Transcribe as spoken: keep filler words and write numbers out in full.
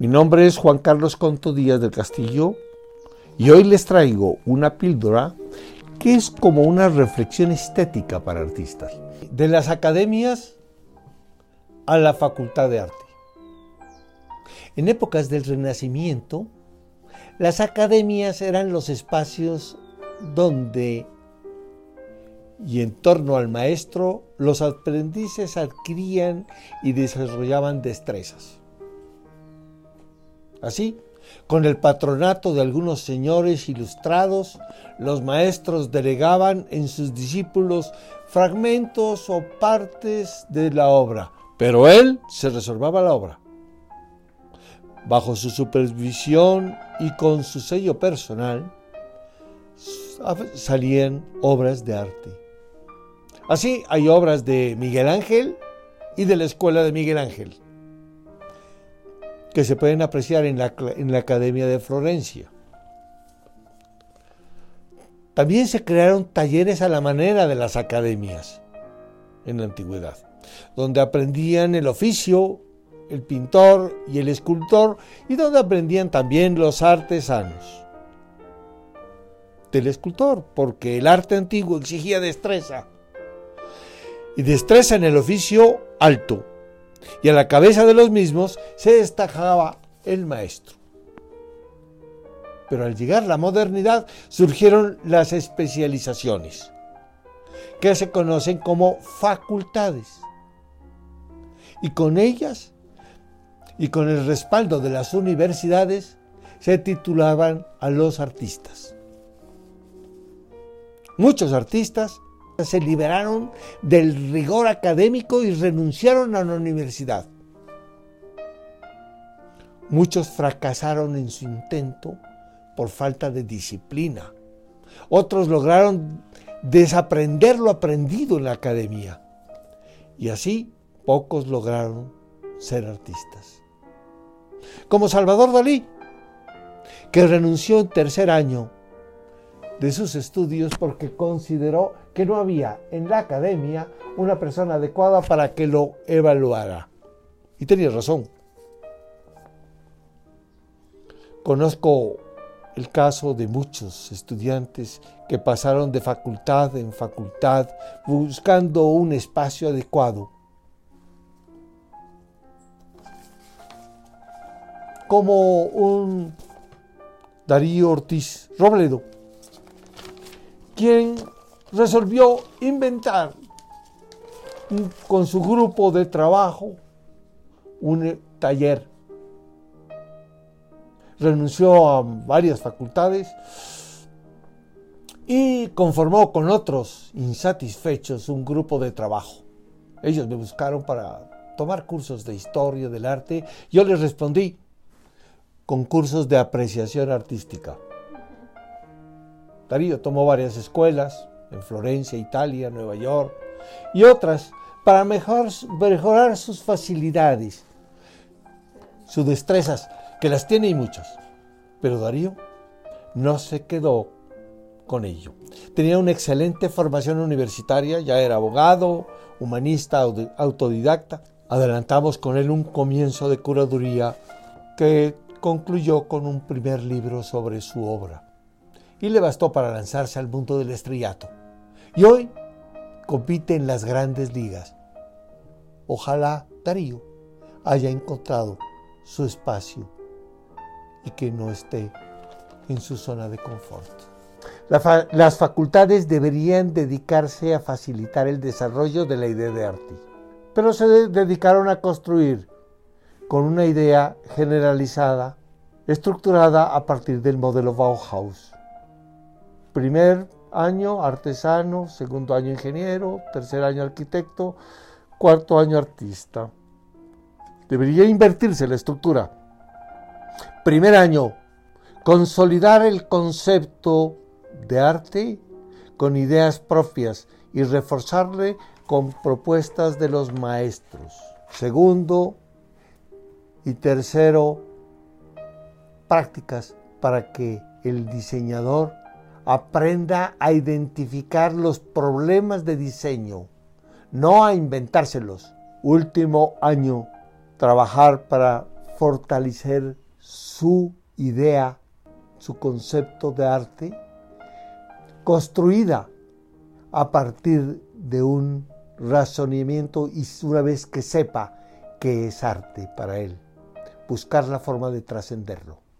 Mi nombre es Juan Carlos Conto Díaz del Castillo y hoy les traigo una píldora que es como una reflexión estética para artistas. De las academias a la Facultad de Arte. En épocas del Renacimiento, las academias eran los espacios donde y en torno al maestro los aprendices adquirían y desarrollaban destrezas. Así, con el patronato de algunos señores ilustrados, los maestros delegaban en sus discípulos fragmentos o partes de la obra, pero él se reservaba la obra. Bajo su supervisión y con su sello personal, salían obras de arte. Así hay obras de Miguel Ángel y de la Escuela de Miguel Ángel, que se pueden apreciar en la, en la Academia de Florencia. También se crearon talleres a la manera de las academias en la antigüedad, donde aprendían el oficio, el pintor y el escultor, y donde aprendían también los artesanos. Del escultor, porque el arte antiguo exigía destreza, y destreza en el oficio alto, y a la cabeza de los mismos se destacaba el maestro. Pero al llegar la modernidad surgieron las especializaciones, que se conocen como facultades, y con ellas y con el respaldo de las universidades se titulaban a los artistas. Muchos artistas se liberaron del rigor académico y renunciaron a la universidad. Muchos fracasaron en su intento por falta de disciplina. Otros lograron desaprender lo aprendido en la academia. Y así pocos lograron ser artistas. Como Salvador Dalí, que renunció en tercer año de sus estudios porque consideró que no había en la academia una persona adecuada para que lo evaluara. Y tenía razón. Conozco el caso de muchos estudiantes que pasaron de facultad en facultad buscando un espacio adecuado. Como un Darío Ortiz Robledo, quien resolvió inventar con su grupo de trabajo un taller. Renunció a varias facultades y conformó con otros insatisfechos un grupo de trabajo. Ellos me buscaron para tomar cursos de historia del arte. Yo les respondí con cursos de apreciación artística. Darío tomó varias escuelas en Florencia, Italia, Nueva York y otras para mejor, mejorar sus facilidades, sus destrezas, que las tiene y muchas. Pero Darío no se quedó con ello. Tenía una excelente formación universitaria, ya era abogado, humanista, autodidacta. Adelantamos con él un comienzo de curaduría que concluyó con un primer libro sobre su obra. Y le bastó para lanzarse al mundo del estrellato. Y hoy compite en las grandes ligas. Ojalá Darío haya encontrado su espacio y que no esté en su zona de confort. La fa- las facultades deberían dedicarse a facilitar el desarrollo de la idea de arte, pero se de- dedicaron a construir con una idea generalizada, estructurada a partir del modelo Bauhaus. Primer año artesano, segundo año ingeniero, tercer año arquitecto, cuarto año artista. Debería invertirse la estructura. Primer año, consolidar el concepto de arte con ideas propias y reforzarle con propuestas de los maestros. Segundo y tercero, prácticas para que el diseñador aprenda a identificar los problemas de diseño, no a inventárselos. Último año, trabajar para fortalecer su idea, su concepto de arte, construida a partir de un razonamiento y una vez que sepa qué es arte para él, buscar la forma de trascenderlo.